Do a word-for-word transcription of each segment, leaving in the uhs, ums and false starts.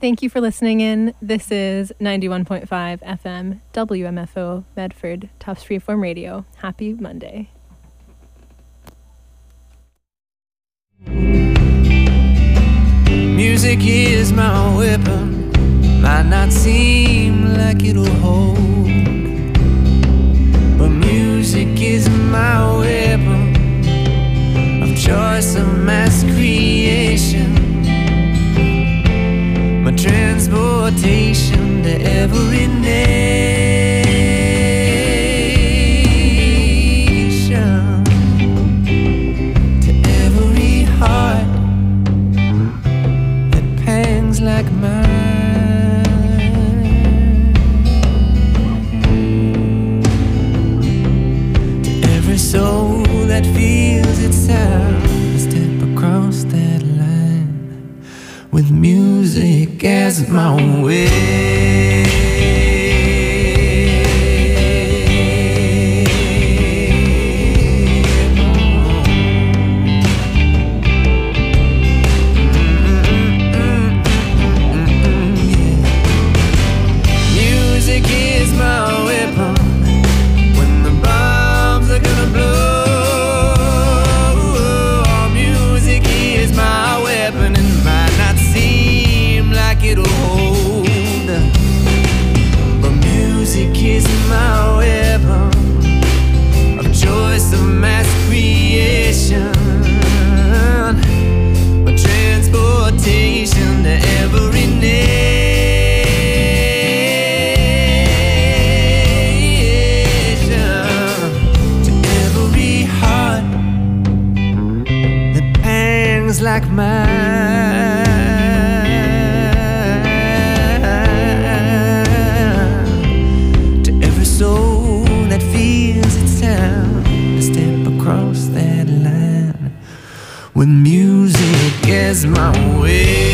Thank you for listening in. This is ninety-one point five F M W M F O Medford, Tufts Freeform Radio. Happy Monday. Music is my weapon, might not seem like it'll hold, but music is my weapon of choice, of mass creation, my transportation to every nation, to every heart that pangs like mine, to every soul that feels itself step across that line with music as my way. Music is my weapon when the bombs are gonna blow. Music is my weapon and might not seem like it'll hold, but music is my weapon of choice, of mass creation, my transportation to every nation, to every heart that pangs like mine, to every soul that feels itself to step across that line with music as my way.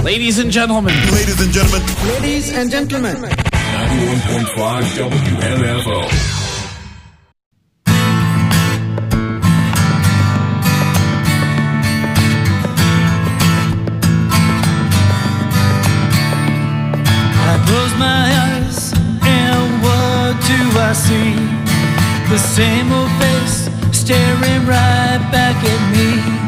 Ladies and gentlemen. Ladies and gentlemen. Ladies and gentlemen. ninety-one point five W M F O. I close my eyes and what do I see? The same old face staring right back at me.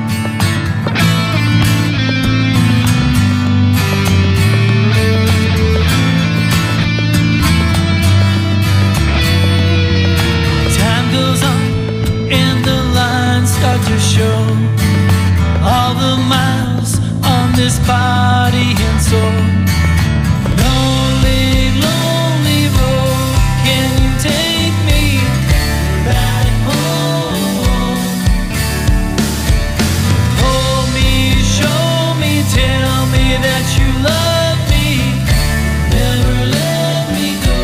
Start to show all the miles on this body and soul. Lonely, lonely road, can you take me back home? Hold me, show me, tell me that you love me, never let me go.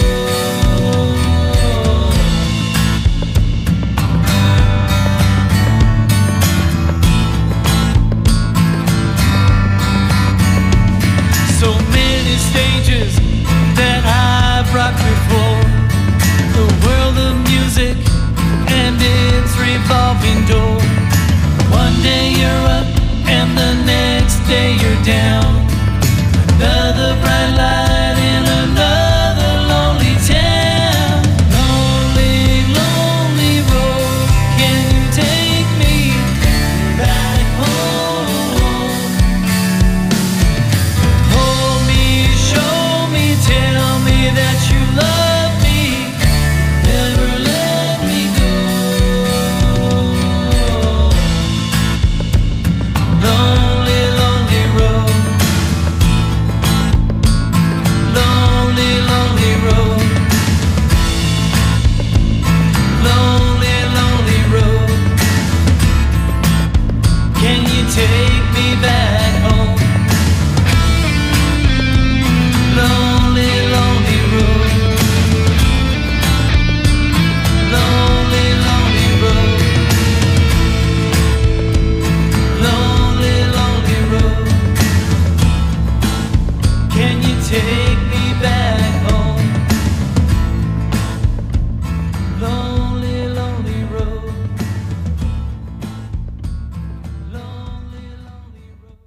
Stages that I've rocked before, the world of music and its revolving door. One day you're up and the next day you're down. Another bright light in another lonely town. Lonely, lonely road, can you take me back home? Tell me that you love me, never let me go. Lonely, lonely road. Lonely, lonely road. Lonely, lonely road. Can you take me back home? Lonely, lonely road. Lonely, lonely road. Lonely, lonely road. Can you take me back home? Lonely, lonely road. Lonely, lonely road.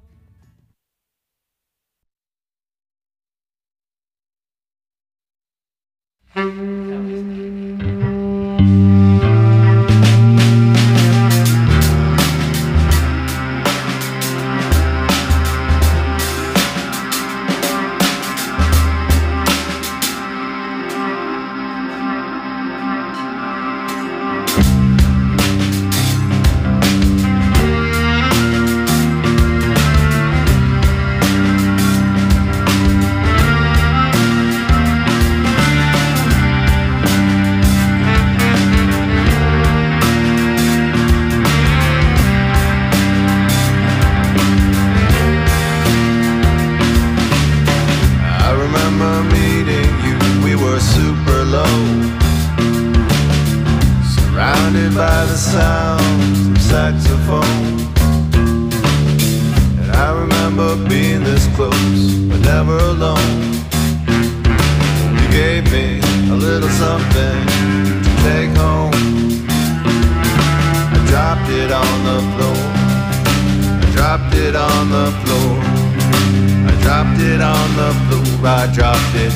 By the sounds of saxophone, and I remember being this close, but never alone. You gave me a little something to take home. I dropped it on the floor. I dropped it on the floor. I dropped it on the floor. I dropped it.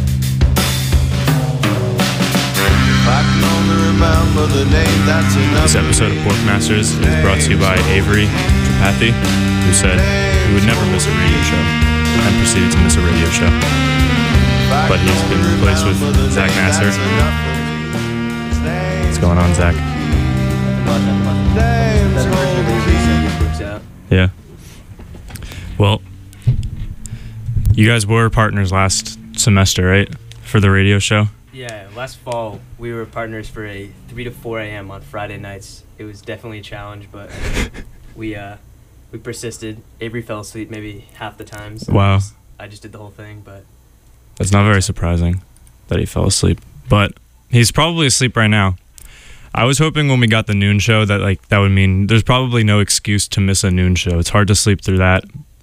This episode of Porkmasters is brought to you by Avery Tripathi, who said he would never miss a radio show and proceeded to miss a radio show. But he's been replaced with Zach Nasser. What's going on, Zach? Yeah. Well, you guys were partners last semester, right? For the radio show? Yeah, last fall we were partners for a three to four a.m. on Friday nights. It was definitely a challenge, but we uh, we persisted. Avery fell asleep maybe half the time. So wow. I just, I just did the whole thing, but that's not very surprising that he fell asleep. But he's probably asleep right now. I was hoping when we got the noon show that like that would mean there's probably no excuse to miss a noon show. It's hard to sleep through that.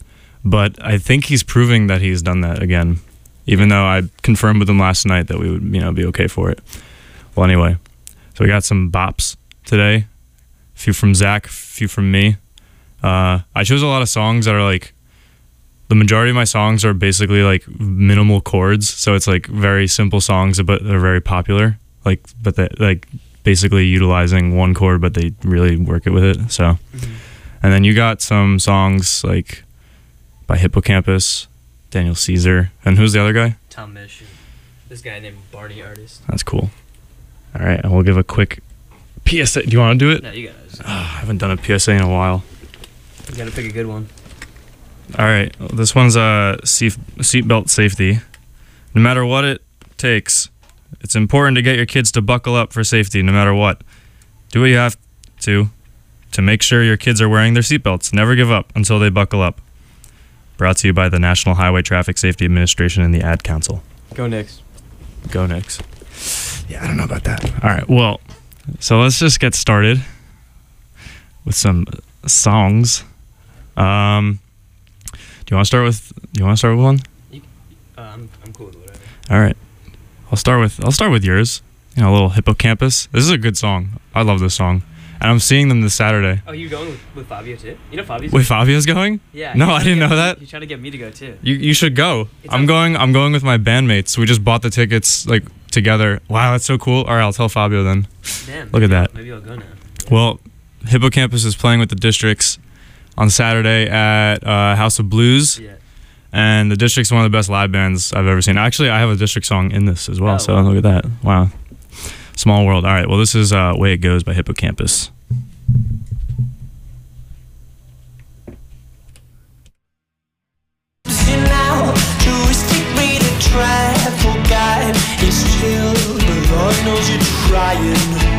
But I think he's proving that he's done that again, even though I confirmed with him last night that we would, you know, be okay for it. Well, anyway, so we got some bops today. A few from Zach, a few from me. Uh, I chose a lot of songs that are like, the majority of my songs are basically like minimal chords, so it's like very simple songs, but they're very popular. Like, but they like basically utilizing one chord, but they really work it with it. So, mm-hmm. And then you got some songs like by Hippocampus, Daniel Caesar, and who's the other guy? Tom Misch. This guy named Barney Artist. That's cool. All right, and we'll give a quick P S A. Do you want to do it? No, you got it. Oh, I haven't done a P S A in a while. You gotta pick a good one. All right, this one's a seat seatbelt safety. No matter what it takes, it's important to get your kids to buckle up for safety. No matter what, do what you have to to make sure your kids are wearing their seatbelts. Never give up until they buckle up. Brought to you by the National Highway Traffic Safety Administration and the Ad Council. Go Knicks. Go Knicks. Yeah, I don't know about that. All right, well, so let's just get started with some songs. Um. Do you want to start with? Do you want to start with one? You, uh, I'm I'm cool with whatever. All right, I'll start with I'll start with yours. You know, a little Hippocampus. This is a good song. I love this song, and I'm seeing them this Saturday. Oh, you going with, with Fabio too? You know Fabio's. Wait, Fabio's going? Yeah. No, I didn't know that. He's trying to get me to go too. You you should go. It's I'm going. I'm going with my bandmates. We just bought the tickets like together. Wow, that's so cool. All right, I'll tell Fabio then. Damn. Look at that. Maybe I'll go now. Well, Hippocampus is playing with the Districts on Saturday at uh, House of Blues. Yeah. And the District's one of the best live bands I've ever seen. Actually, I have a District song in this as well, oh, so wow. Look at that. Wow. Small world. All right, well, this is uh, Way It Goes by Hippocampus. Now, touristic way to travel guide. It's chill, but Lord knows you're trying.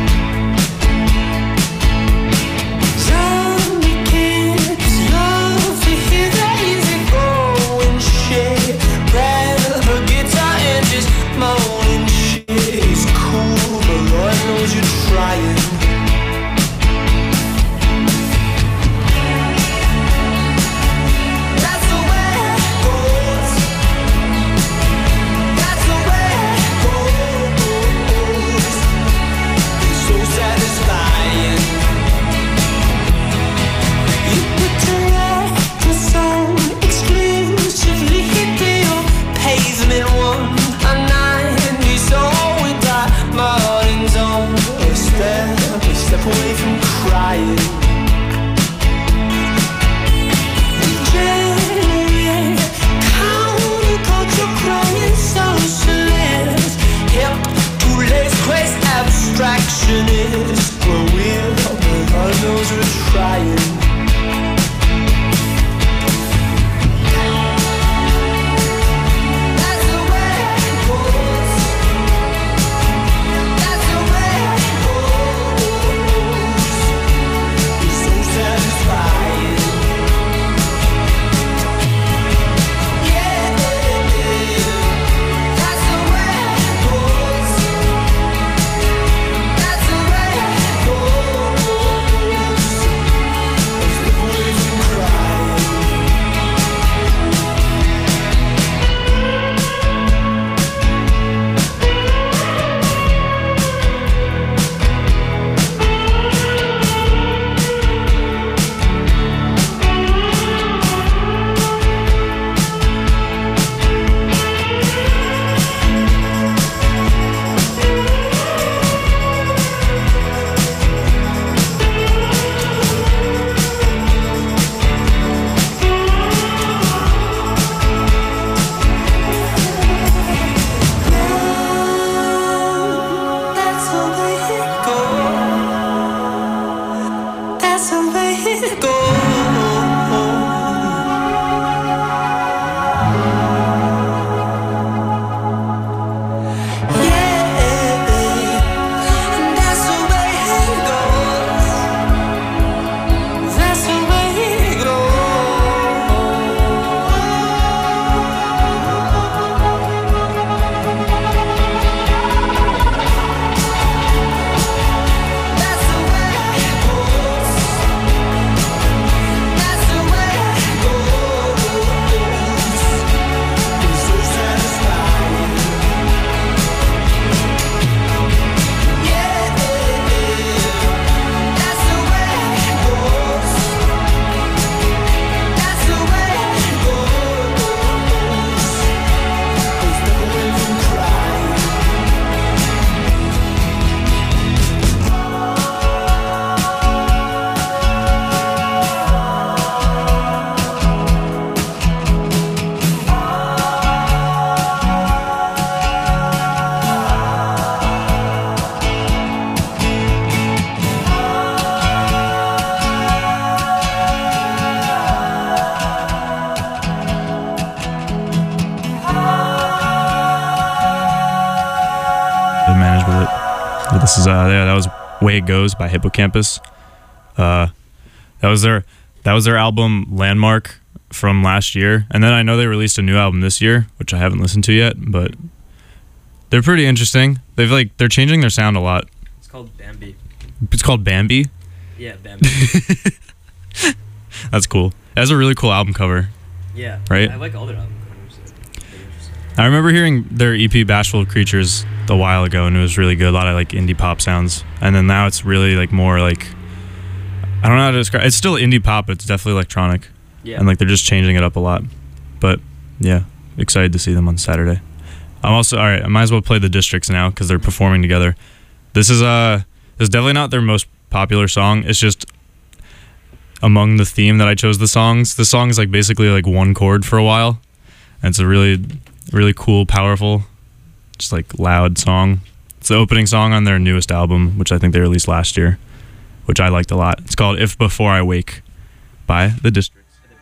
bangers with it. But this is uh yeah, that was Way It Goes by Hippocampus. Uh, that was their that was their album Landmark from last year, and then I know they released a new album this year, which I haven't listened to yet, but they're pretty interesting. They've like they're changing their sound a lot. It's called Bambi. It's called Bambi. Yeah, Bambi. That's cool. It has a really cool album cover. Yeah. Right? I like all their album covers. They're interesting. I remember hearing their E P Bashful Creatures a while ago, and it was really good. A lot of like indie pop sounds, and then now it's really like more like I don't know how to describe. It's still indie pop, but it's definitely electronic. Yeah. And like they're just changing it up a lot. But yeah, excited to see them on Saturday. I'm also all right. I might as well play the Districts now because they're performing together. This is uh this is definitely not their most popular song. It's just among the theme that I chose the songs. The song is like basically like one chord for a while, and it's a really really cool, powerful, just like loud song. It's the opening song on their newest album, which I think they released last year, which I liked a lot. It's called If Before I Wake by the Districts.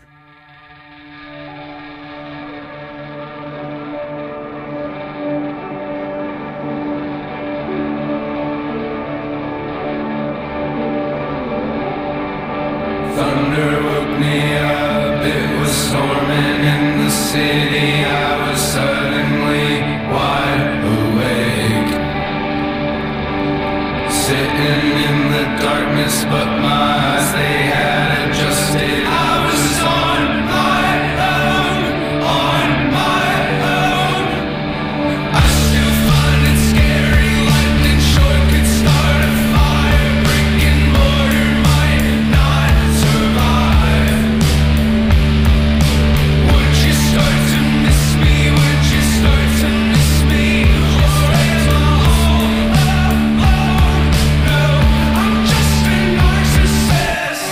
Thunder woke me up, it was storming in the city. I was suddenly wide awake, sitting in the darkness, but my eyes, they had adjusted. I was on my own, on my own. I still find it scary, lightning short could start a fire, brick and mortar might not survive. Would you start to miss me? Would you start to miss me? Or am I all alone? No, I'm just a narcissist.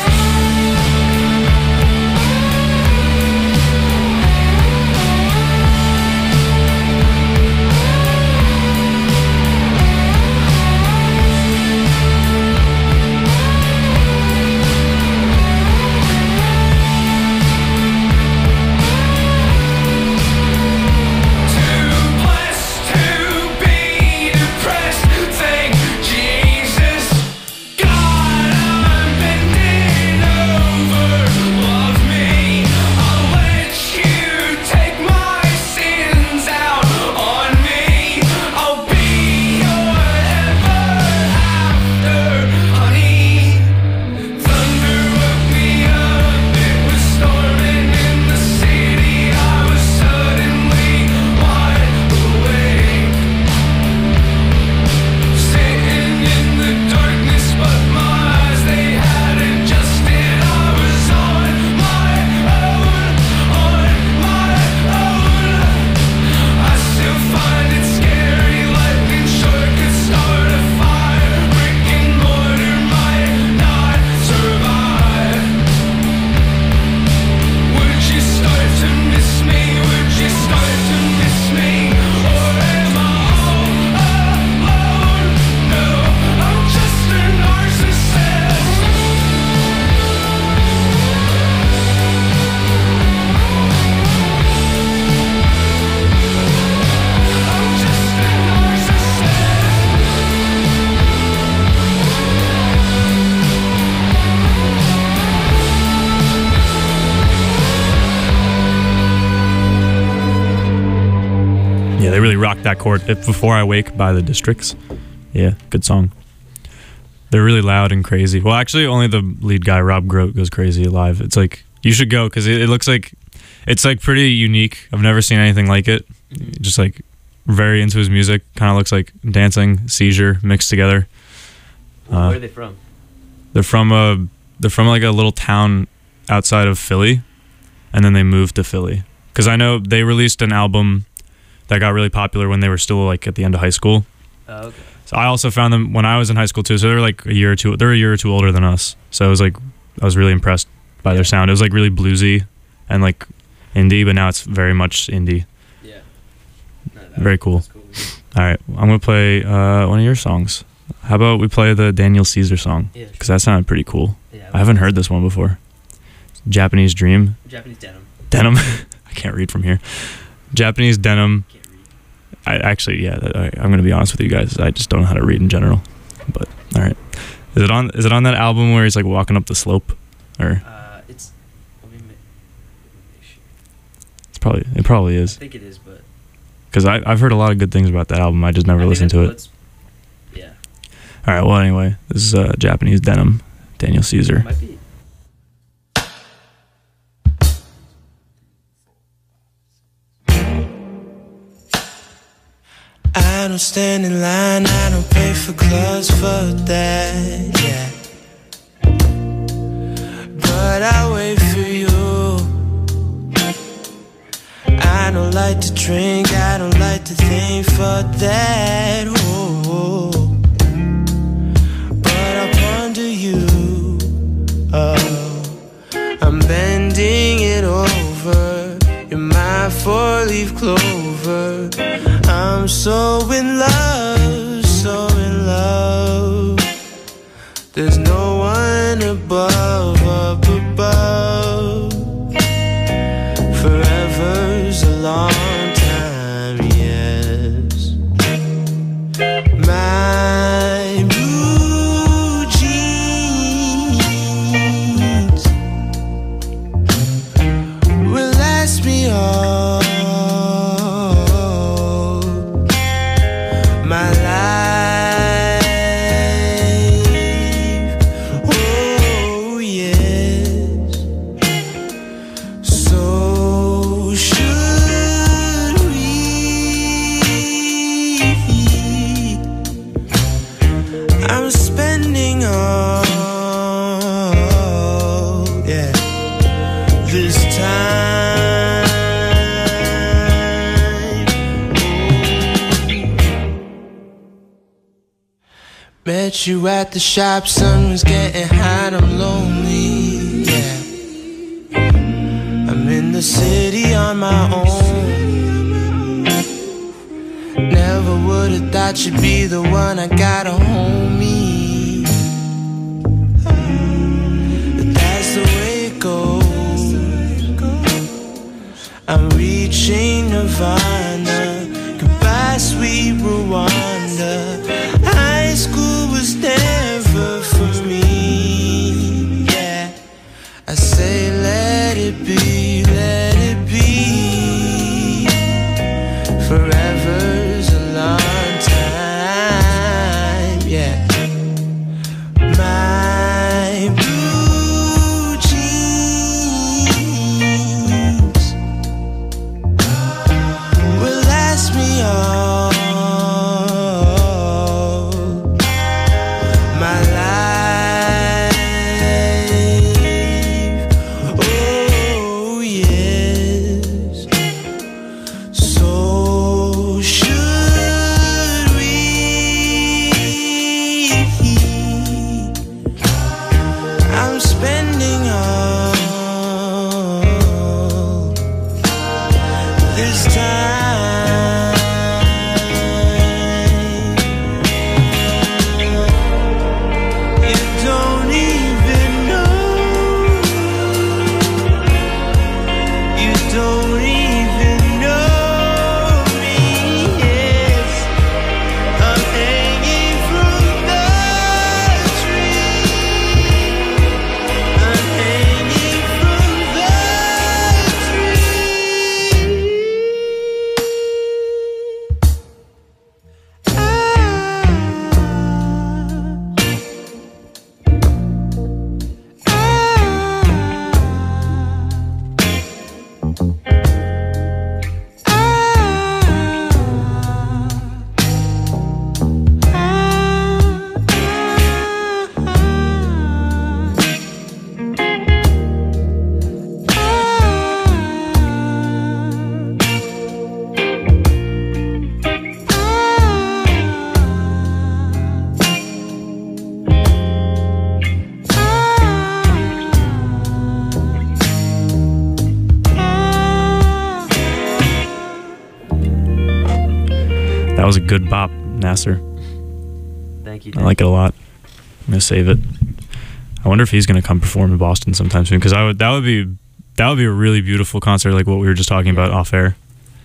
Too blessed to be depressed. Thank Jesus. God, I'm bending over. Love me. I'll let you take my sins out on me. I'll be your ever after, honey. Thunder woke me up. It was storming in the city. I was suddenly wide awake, sitting in the darkness, but my eyes, they had adjusted. I was on my own, on my own. I still find it scary, lightning short could start a fire, brick and mortar might not survive. Would you start to miss me? Would you start to miss me? Or am I all alone? No, I'm just a narcissist. I'm just a narcissist. Yeah, they really rocked that chord. If Before I Wake by the Districts. Yeah, good song. They're really loud and crazy. Well, actually, only the lead guy, Rob Grote, goes crazy live. It's like, you should go because it, it looks like, it's like pretty unique. I've never seen anything like it. Just like very into his music. Kind of looks like dancing, seizure mixed together. Well, Uh, where are they from? They're from a, they're from like a little town outside of Philly, and then they moved to Philly. Because I know they released an album that got really popular when they were still like at the end of high school. Oh, okay. So I also found them when I was in high school too. So they're like a year or two. They're a year or two older than us. So I was like, I was really impressed by their sound. It was like really bluesy and like indie, but now it's very much indie. Yeah. No, that Very was- cool. that's cool. All right, I'm gonna play uh, one of your songs. How about we play the Daniel Caesar song? Yeah, Because that sounded pretty cool. Yeah, I haven't heard this one before. Japanese Dream. Japanese denim. Denim. I can't read from here. Japanese Denim. Can't read. I actually, yeah, I, I'm gonna be honest with you guys. I just don't know how to read in general. But all right, is it on? Is it on that album where he's like walking up the slope, or? Uh, it's. Let me make, It's probably. It probably I is. think it is, but. Because I I've heard a lot of good things about that album. I just never I think listened to it. that's what's- Yeah. All right. Well, anyway, this is uh, Japanese Denim, Daniel Caesar. Might be. I don't stand in line, I don't pay for gloves for that, yeah. But I wait for you. I don't like to drink, I don't like to think for that, oh. But I ponder you, oh. I'm bending it over. You're my four-leaf clover. I'm so in love, so in love. There's no one above, up above. Forever's a long time, yes. My blue jeans will last me all my life, oh yes. So should we? I'm spending all, yeah, this time. Met you at the shop, sun was getting hot, I'm lonely, yeah. I'm in the city on my own. Never would've thought you'd be the one, I got a homie. But that's the way it goes. I'm reaching Nirvana. Goodbye, sweet Rwanda. High school was never for me, yeah. I say let it be, let it be. Forever's a long time, yeah. My blue jeans will last me all my life, oh yes. So should we? I'm spending all this time. You don't even know. You don't even know me. Yes, I'm hanging from the tree. I'm hanging from the That was a good bop, Nasser. Thank you. I like it a lot. I'm gonna save it. I wonder if he's gonna come perform in Boston sometime soon, because I would. That would be that would be a really beautiful concert, like what we were just talking about off air.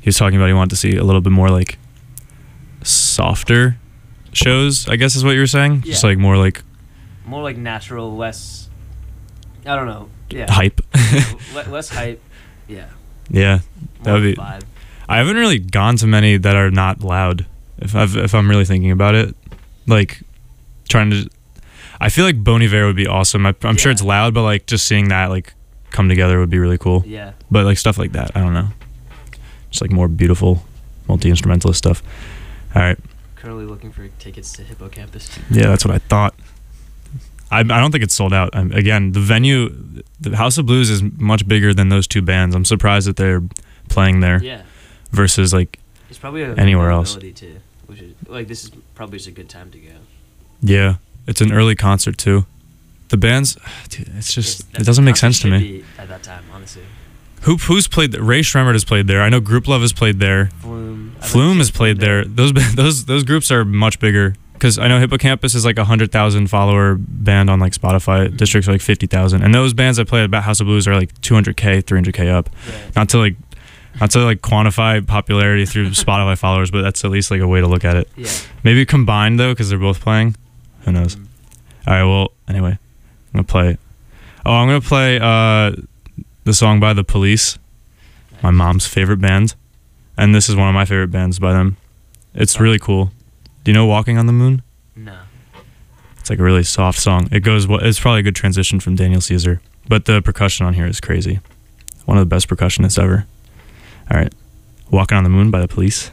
he was talking about he wanted to see a little bit more like softer shows, I guess is what you were saying. Yeah. Just like more like More like natural, less. I don't know. Yeah. hype. Le- less hype. Yeah. Yeah, that More would be. vibe. I haven't really gone to many that are not loud. If I've, if I'm really thinking about it, like trying to, I feel like Bon Iver would be awesome. I, I'm sure Yeah. it's loud, but like just seeing that like come together would be really cool. Yeah. But like stuff like that, I don't know. Just like more beautiful, multi-instrumentalist stuff. All right. Currently looking for tickets to Hippocampus. Yeah, that's what I thought. I, I don't think it's sold out. I'm, again, the venue, the House of Blues is much bigger than those two bands. I'm surprised that they're playing there Yeah. versus like, It's probably a Anywhere else. availability too, which is like this is probably just a good time to go. yeah, it's an early concert too. The bands, dude, it's just, It's- it doesn't make concert sense to should me. be at that time, honestly. Who, who's played there? Ray Shremmerd has played there. I know Group Love has played there. Flume. I think Flume has she's played there. Those ba- those those groups are much bigger. Because I know Hippocampus is like a hundred thousand follower band on like Spotify. District's are like fifty thousand, and those bands that play at House of Blues are like two hundred k, three hundred k up. Right. Not to like, not to like quantify popularity through Spotify followers, but that's at least like a way to look at it. Yeah. Maybe combined though, because they're both playing. Who knows? Mhm. All right. Well, anyway, I'm gonna play. Oh, I'm gonna play uh, the song by The Police, my mom's favorite band, and this is one of my favorite bands by them. It's really cool. Do you know Walking on the Moon? No. It's like a really soft song. It goes. It's probably a good transition from Daniel Caesar, but the percussion on here is crazy. One of the best percussionists ever. All right, Walking on the Moon by The Police.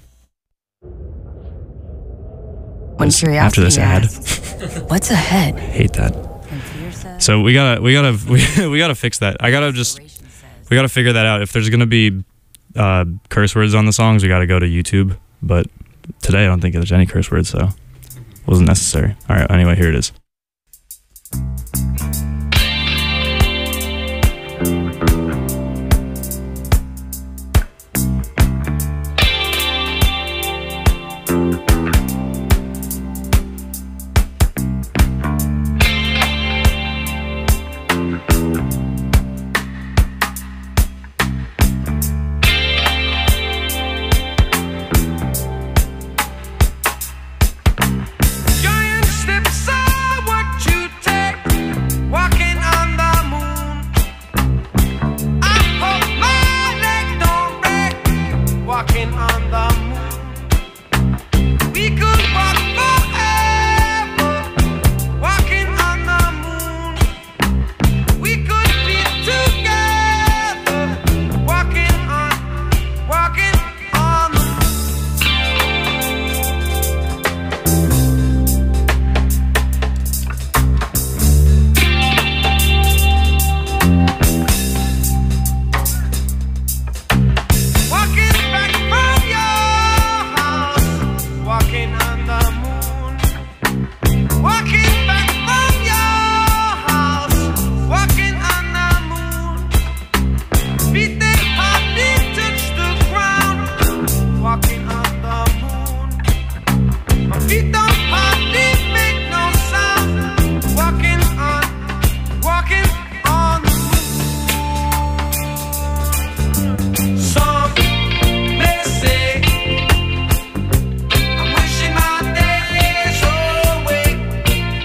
When This- curiosity after this ad. asks, what's ahead? I hate that. And fear says, So we gotta, we gotta, we, we gotta fix that. I gotta just, inspiration says, we gotta figure that out. If there's gonna be uh, curse words on the songs, we gotta go to YouTube. But today I don't think there's any curse words, so it wasn't necessary. All right. Anyway, here it is. Giant steps are what you take, walking on the moon. I hope my leg don't break, walking on the moon. We could walk forever, walking on the moon. We could be together, walking on, walking on the moon. Walking back from your house, walking on the moon. Walking back from your house, walking on the moon. Feet they hardly touch the ground, walking on the moon. My feet don't hardly make no sound, walking on, walking on the moon. Some may say I'm wishing my days away.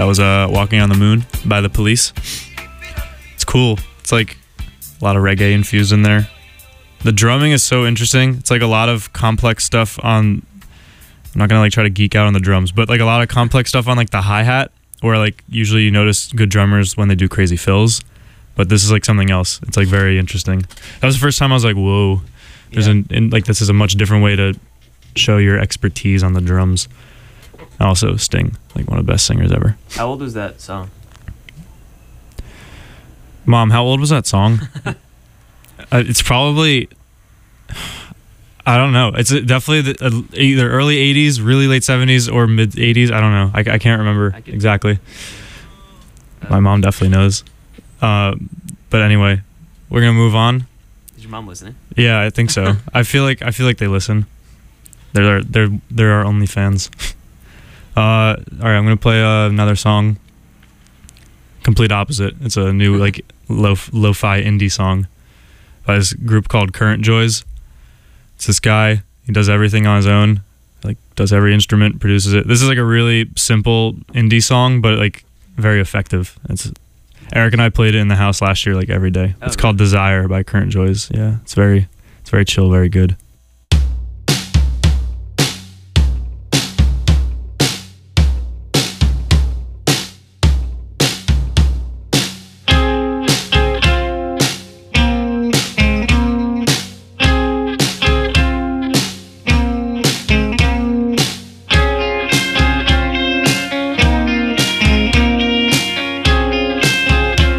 That was uh, Walking on the Moon by The Police. It's cool. It's like a lot of reggae infused in there. The drumming is so interesting. It's like a lot of complex stuff on... I'm not going to like try to geek out on the drums, but like a lot of complex stuff on like the hi-hat, where like usually you notice good drummers when they do crazy fills, but this is like something else. It's like very interesting. That was the first time I was like, whoa, there's Yeah. an in, like this is a much different way to show your expertise on the drums. And also Sting, like one of the best singers ever. How old was that song? Mom, how old was that song? uh, it's probably, I don't know. It's definitely the, uh, either early eighties, really late seventies, or mid eighties. I don't know. I, I can't remember I could- exactly. Uh, My mom definitely knows. Uh, but anyway, we're gonna move on. Is your mom listening? Yeah, I think so. I feel like I feel like they listen. They're they're they're our only fans. Uh, all right, I'm gonna play uh, another song. Complete opposite. It's a new like lo lo-fi indie song by this group called Current Joys. It's this guy. He does everything on his own. Like does every instrument, produces it. This is like a really simple indie song, but like very effective. It's Eric and I played it in the house last year, like every day. Oh, it's called Desire by Current Joys. Yeah, it's very it's very chill, very good.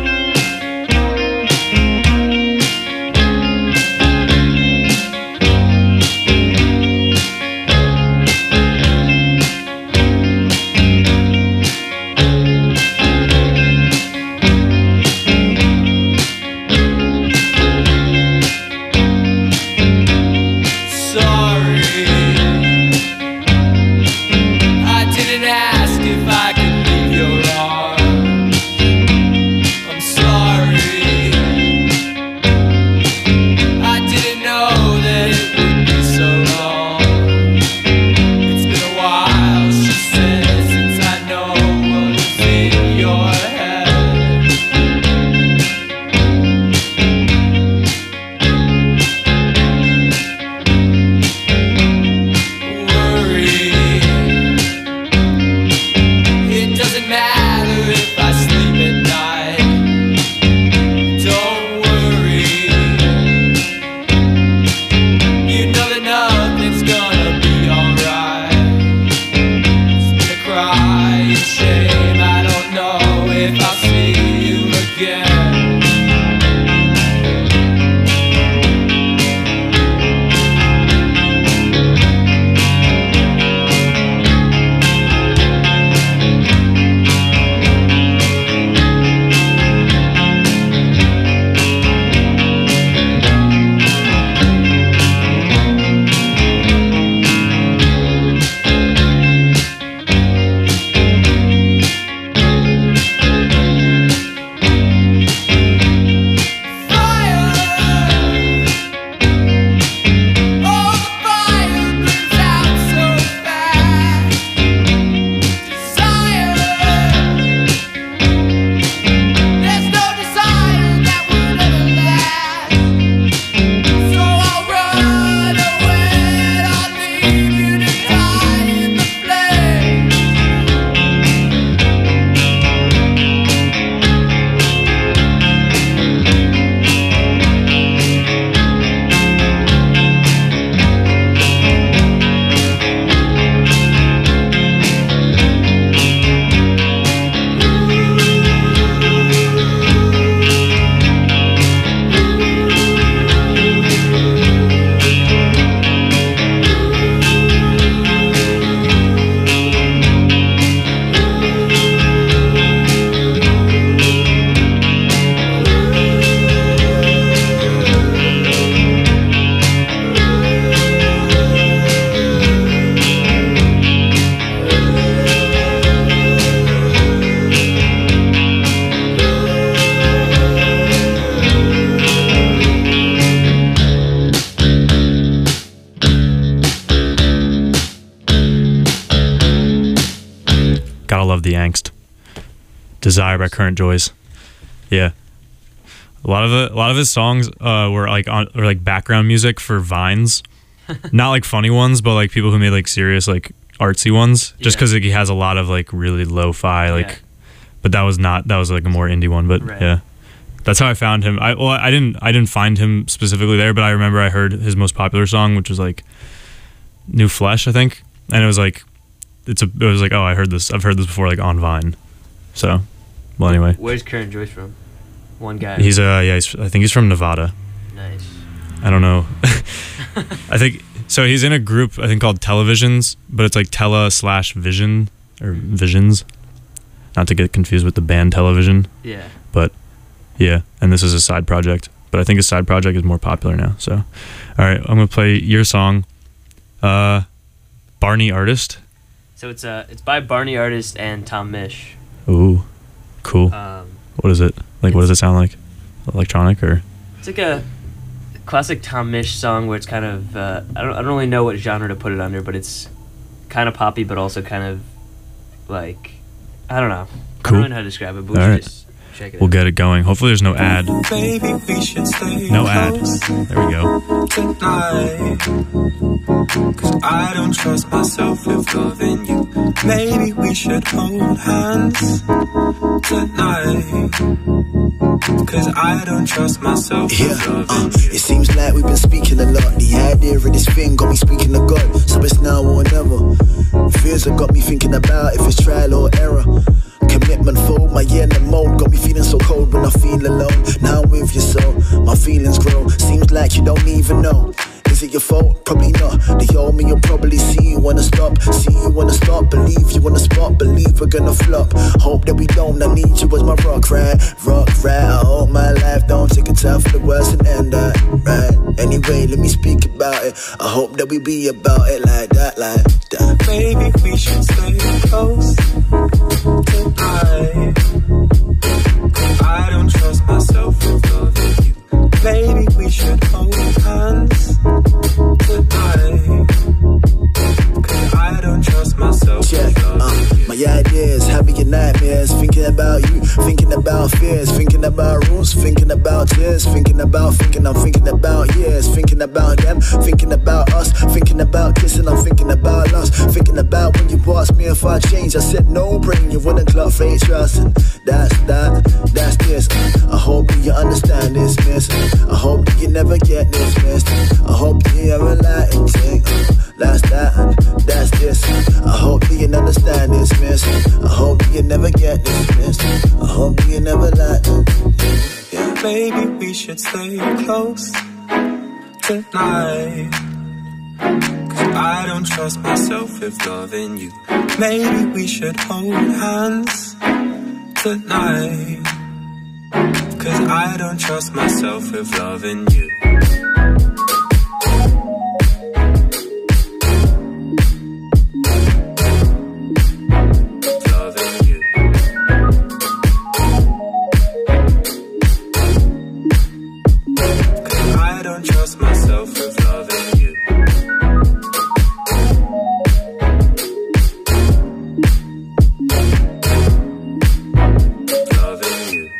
Thank Desire by Current Joys. Yeah. A lot of the, a lot of his songs uh, were like on were like background music for Vines, not like funny ones, but like people who made like serious like artsy ones. Just because Yeah. like, he has a lot of like really lo-fi like, Yeah. but that was not that was like a more indie one. But Right. yeah, that's how I found him. I well I didn't I didn't find him specifically there, but I remember I heard his most popular song, which was like New Flesh, I think, and it was like it's a it was like oh I heard this I've heard this before like on Vine. So well anyway, Where's Current Joys from? One guy. he's uh yeah he's, I think he's from Nevada. Nice. I don't know. I think so. He's in a group I think called Televisions, but it's like Tele slash Vision or Visions. Not to get confused with the band Television, Yeah. but yeah. And this is a side project, but I think his side project is more popular now. So, all right, I'm gonna play your song, uh, Barney Artist. So it's uh it's by Barney Artist and Tom Misch. Ooh, cool. Um, What is it like? What does it sound like? Electronic or? it's like a classic Tom Misch song where it's kind of uh, I don't I don't really know what genre to put it under, but it's kind of poppy, but also kind of like I don't know. I Cool. don't know how to describe it, but we All should right. just check it We'll out. get it going. Hopefully, there's no ad. Baby, we should stay No ad. close There we go. tonight. Cause I don't trust myself with loving you. Maybe we should hold hands tonight. Cause I don't trust myself with Yeah, uh, loving you. it seems like we've been speaking a lot. The idea of this thing got me speaking to God. So it's now or never. Fears have got me thinking about if it's trial or error. Commitment fold, my inner mode got me feeling so cold when I feel alone. Now I'm with you, so my feelings grow. Seems like you don't even know. Is it your fault? Probably not. The old me, you'll probably see you wanna stop. See you wanna stop, believe you wanna spot. Believe we're gonna flop. Hope that we don't. I need you as my rock, right? Rock, right. I hope my life don't take a time for the worst and end that, right? Anyway, let me speak about it. I hope that we be about it like that, like that. Maybe we should stay close tonight. Cause I don't trust myself with loving you. Maybe we should hold hands tonight. Cause I don't trust myself Check, with uh, loving you. my ideas, having your nightmares, thinking about you, thinking about fears, thinking about rules, thinking about tears, thinking about thinking, I'm thinking about years, thinking about them, thinking about us, thinking about kissing, I'm thinking about us, thinking about when you asked me if I changed, I said no, bring you wouldn't clock fake trust, and that's that, that's this. I hope that you understand this, miss. I hope that you never get dismissed. I hope that you ever lie and think. That's that and that's this. I hope that you understand this, miss. I hope that you never get dismissed. I hope that you never lie and yeah. Maybe we should stay close tonight. Cause I don't trust myself with loving you. Maybe we should hold hands tonight. Cause I don't trust myself with loving you. Loving you. Cause I don't trust myself with loving you. Loving you.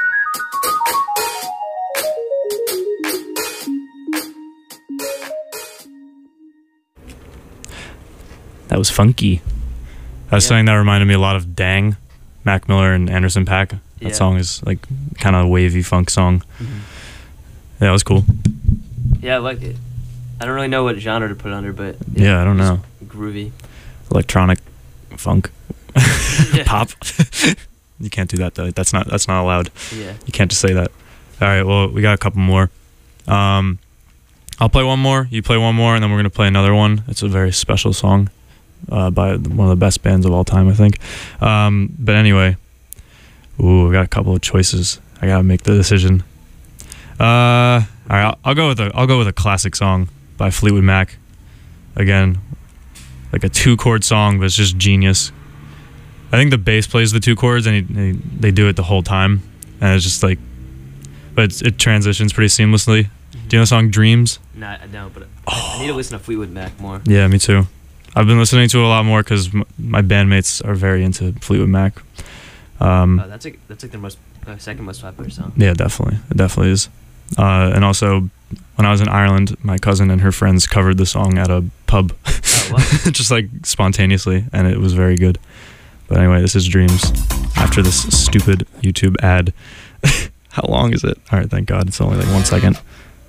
That was funky. That was Yeah. something that reminded me a lot of Dang, Mac Miller and Anderson .Paak. That Yeah. song is like kind of a wavy funk song. Yeah, it was cool. Yeah, I like it. I don't really know what genre to put it under, but Yeah, I don't it's know. Groovy. Electronic funk. Yeah. Pop. You can't do that though. That's not that's not allowed. Yeah. You can't just say that. All right, well, we got a couple more. Um, I'll play one more, you play one more, and then we're going to play another one. It's a very special song uh, by one of the best bands of all time, I think. Um, but anyway, ooh, we got a couple of choices. I got to make the decision. Uh, all right, I'll, I'll go with a I'll go with a classic song by Fleetwood Mac. Again, like a two-chord song, but it's just genius. I think the bass plays the two chords, and he, he, they do it the whole time, and it's just like, but it's, it transitions pretty seamlessly. Do you know the song Dreams? No, I don't, but I, I need to listen to Fleetwood Mac more. Yeah, me too. I've been listening to it a lot more because m- my bandmates are very into Fleetwood Mac. Um, Oh, that's like that's like the most uh, second most popular song. Yeah, definitely. It definitely is. Uh, and also, when I was in Ireland, my cousin and her friends covered the song at a pub. Oh, wow. Just like spontaneously, and it was very good. But anyway, this is Dreams. After this stupid YouTube ad. How long is it? All right, thank God. It's only like one second.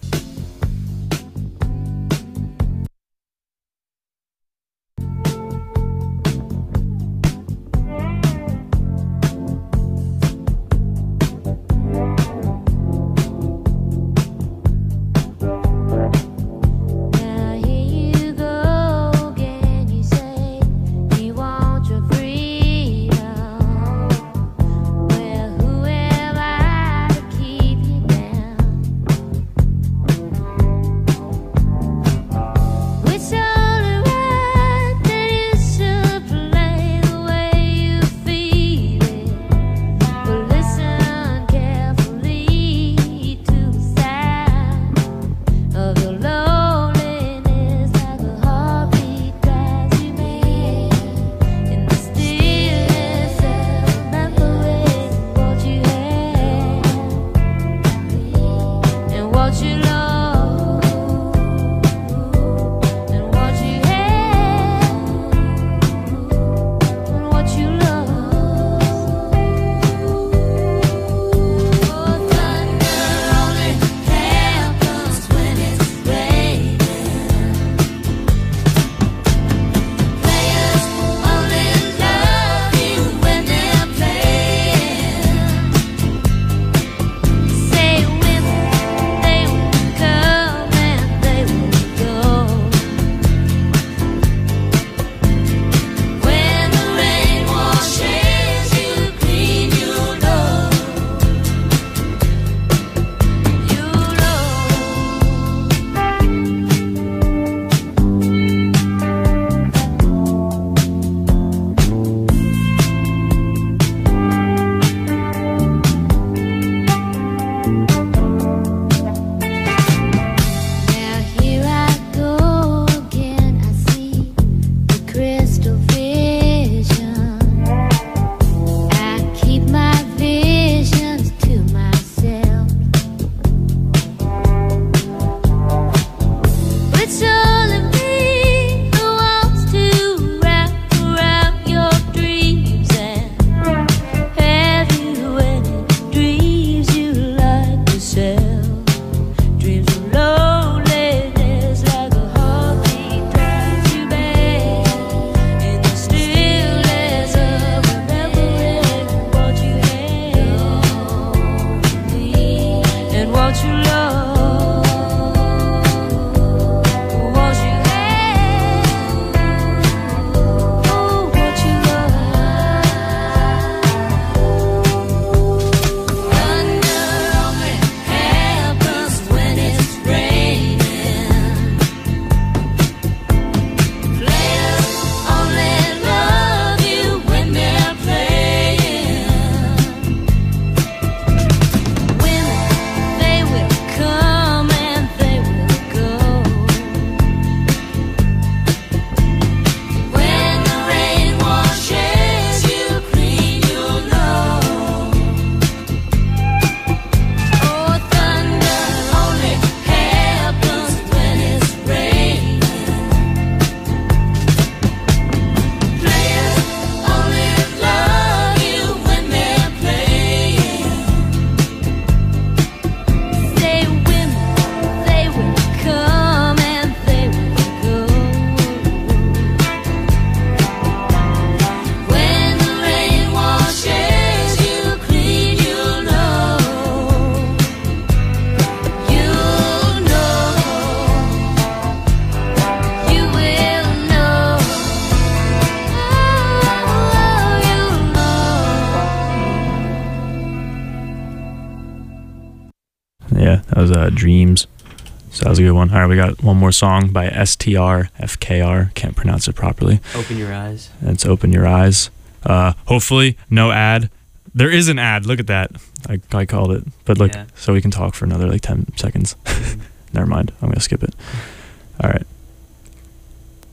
Yeah, that was uh, Dreams. So that was a good one. All right, we got one more song by S T R F K R. Can't pronounce it properly. Open Your Eyes. It's Open Your Eyes. Uh, hopefully, no ad. There is an ad. Look at that. I, I called it. But look, Yeah. so we can talk for another like ten seconds. Never mind. I'm going to skip it. All right.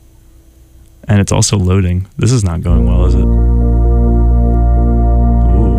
And it's also loading. This is not going well, is it? Ooh.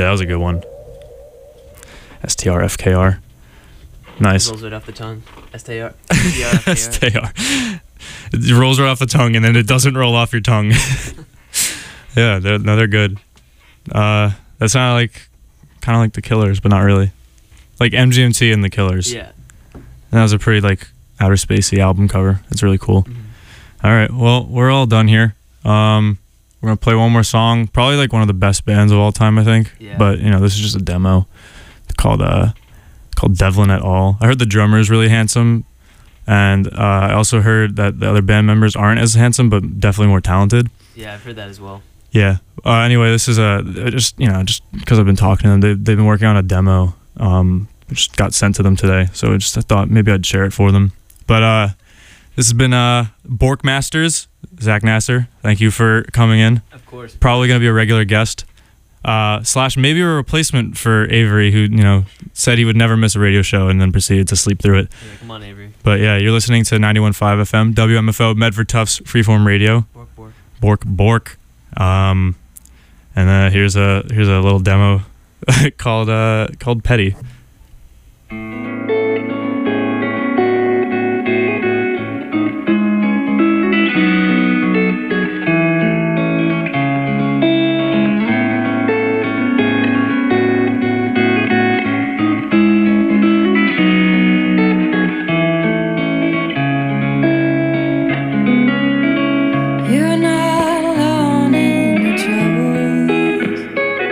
that was a good one. S T R F K R. Nice. Rolls right off the tongue. S T R F K R. S T R. It rolls right off the tongue, and then it doesn't roll off your tongue. Yeah, they're, no, they're good. Uh, that sounded like kind of like the Killers, but not really. Like M G M T and the Killers. Yeah. And that was a pretty like outer spacey album cover. It's really cool. Mm-hmm. All right, well, we're all done here. Um, we're gonna play one more song. Probably like one of the best bands of all time, I think. Yeah. But you know, this is just a demo. It's called uh, called Devlin et al. I heard the drummer is really handsome, and uh, I also heard that the other band members aren't as handsome, but definitely more talented. Yeah, I've heard that as well. Yeah. Uh, anyway, this is a just you know just because I've been talking to them, they they've been working on a demo. Um, which got sent to them today, so I just I thought maybe I'd share it for them. But uh, this has been uh Bork Masters, Zach Nasser. Thank you for coming in. Of course. Probably gonna be a regular guest, uh, slash maybe a replacement for Avery, who you know said he would never miss a radio show and then proceeded to sleep through it. Yeah, come on, Avery. But yeah, you're listening to ninety-one point five F M, W M F O, Medford Tufts Freeform Radio. Bork, bork. Bork, bork. Um, and uh, here's a here's a little demo called uh called Petty. You're not alone in your troubles.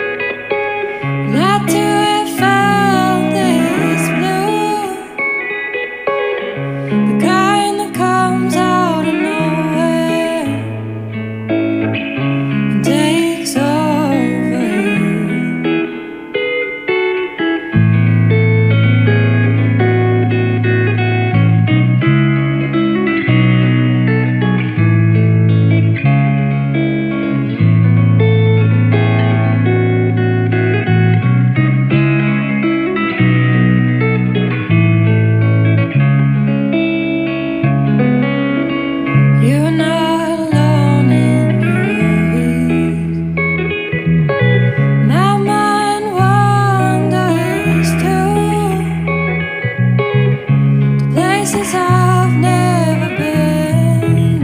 Not to have found this blue. The kind that comes out of nowhere and takes over you. You're not alone in your worries. My mind wanders too, to places I've never been,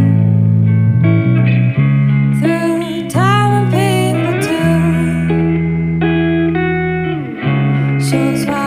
through time and people too. Shows why